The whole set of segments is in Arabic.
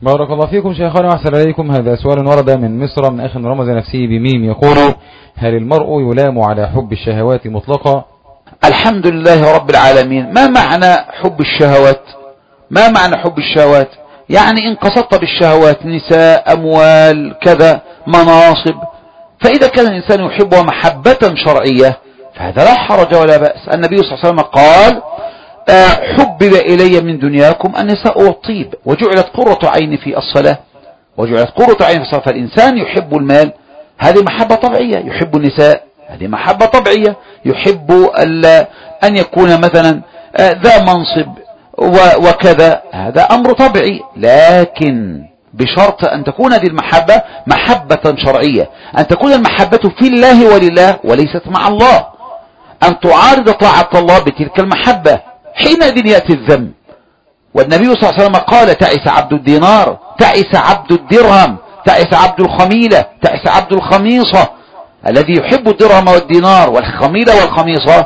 بارك الله فيكم شيخنا وأحسن إليكم. هذا سؤال ورد من مصر من أخ رمز نفسه بميم يقول: هل المرء يلام على حب الشهوات مطلقا؟ الحمد لله رب العالمين. ما معنى حب الشهوات؟ ما معنى حب الشهوات؟ يعني إن قصدت بالشهوات نساء، أموال، كذا، مناصب، فإذا كان الإنسان يحبها محبة شرعية فهذا لا حرج ولا بأس. النبي صلى الله عليه وسلم قال: حبب إلي من دنياكم النساء والطيب وجعلت قرة عيني في الصلاة. وجعلت قرة عيني في الصلاة. فالإنسان يحب المال، هذه محبة طبيعية. يحب النساء، هذه محبة طبيعية. يحب أن يكون مثلا ذا منصب وكذا، هذا أمر طبيعي، لكن بشرط أن تكون هذه المحبة محبة شرعية، أن تكون المحبة في الله ولله وليست مع الله، أن تعارض طاعة الله بتلك المحبة، حينئذ يأتي الذم. والنبي صلى الله عليه وسلم قال: تعس عبد الدينار، تعس عبد الدرهم، تعس عبد الخميلة، تعس عبد الخميصة. الذي يحب الدرهم والدينار والخميلة والخميصة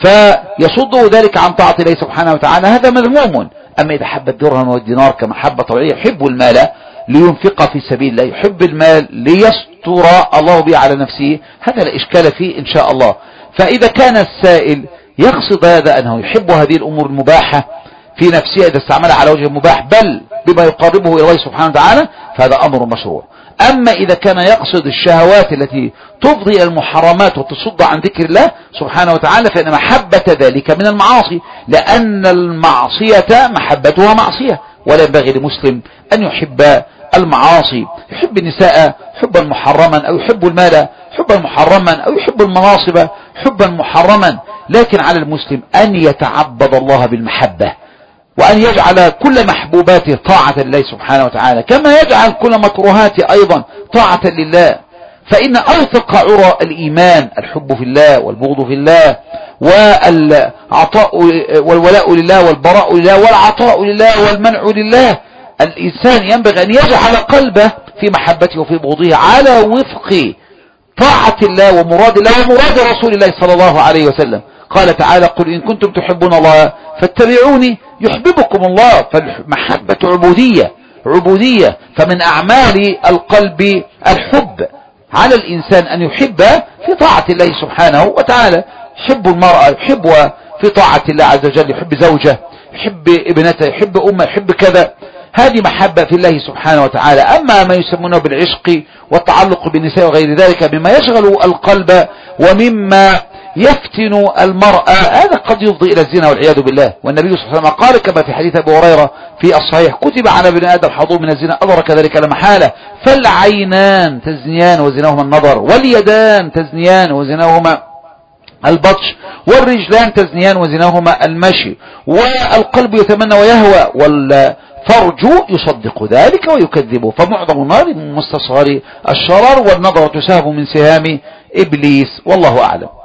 فيصده ذلك عن طاعة الله سبحانه وتعالى، هذا مذموم. أما إذا حب الدرهم والدينار كمحبة طبيعية، يحب المال لينفق في سبيل الله، يحب المال ليستر الله به على نفسه، هذا لا إشكال فيه إن شاء الله. فإذا كان السائل يقصد هذا أنه يحب هذه الأمور المباحة في نفسه إذا استعملها على وجه مباح بل بما يقربه إلى الله سبحانه وتعالى فهذا أمر مشروع. أما إذا كان يقصد الشهوات التي تفضي إلى المحرمات وتصد عن ذكر الله سبحانه وتعالى فإن محبة ذلك من المعاصي، لأن المعصية محبتها معصية، ولا ينبغي لمسلم أن يحب المعاصي. يحب النساء حبا محرما، أو يحب المال حبا محرما، أو يحب المناصب حبا محرما، لكن على المسلم أن يتعبد الله بالمحبة، وأن يجعل كل محبوباته طاعة لله سبحانه وتعالى، كما يجعل كل مكروهاته أيضا طاعة لله. فإن أوثق عرى الإيمان الحب في الله والبغض في الله، والعطاء والولاء لله والبراء لله والعطاء لله والمنع لله. الإنسان ينبغي أن يجعل قلبه في محبته وفي بغضه على وفق طاعة الله ومراد الله ومراد رسول الله صلى الله عليه وسلم. قال تعالى: قل إن كنتم تحبون الله فاتبعوني يحببكم الله. فالمحبة عبودية، فمن أعمال القلب الحب. على الإنسان أن يحب في طاعة الله سبحانه وتعالى. يحب المرأة يحبها في طاعة الله عز وجل، يحب زوجه، يحب ابنته، يحب أمه، يحب كذا، هذه محبة في الله سبحانه وتعالى. أما ما يسمونه بالعشق والتعلق بالنساء وغير ذلك مما يشغل القلب ومما يفتن المرأة، هذا قد يفضي إلى الزنا والعياذ بالله. والنبي صلى الله عليه وسلم قال كما في حديث أبي هريرة في الصحيح: كتب على ابن آدم حظوظ من الزنا أدرك ذلك لا محالة. فالعينان تزنيان وزناهما النظر، واليدان تزنيان وزناهما البطش، والرجلان تزنيان وزناهما المشي، والقلب يتمنى ويهوى، والفرج يصدق ذلك ويكذبه. فمعظم النار من مستصغر الشرر، والنظرة سهم من سهام إبليس، والله أعلم.